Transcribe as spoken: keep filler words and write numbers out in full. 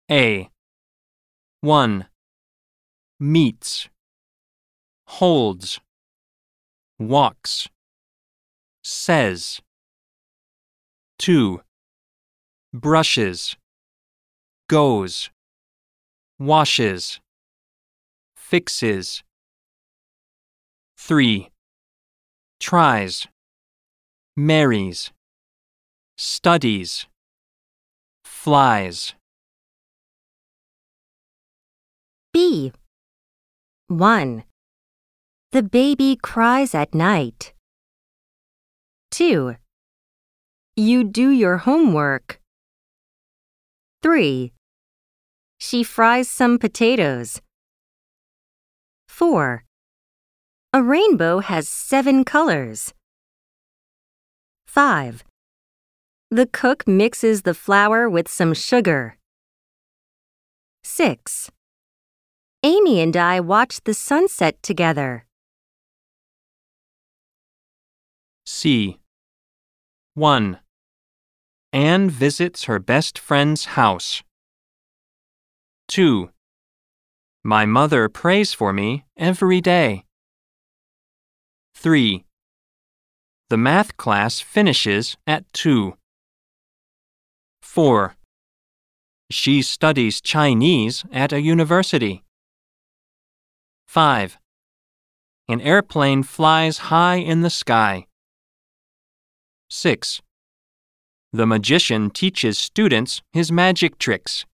A. one. Meets, holds, walks, says. two. Brushes, goes, washes, fixes. three. Tries, marries, studies, flies. B. one. The baby cries at night. two. You do your homework. three. She fries some potatoes. four. A rainbow has seven colors. five. The cook mixes the flour with some sugar. six. Amy and I watch the sunset together. C. one. Anne visits her best friend's house. two. My mother prays for me every day. three. The math class finishes at two. four. She studies Chinese at a university. five. An airplane flies high in the sky. six. The magician teaches students his magic tricks.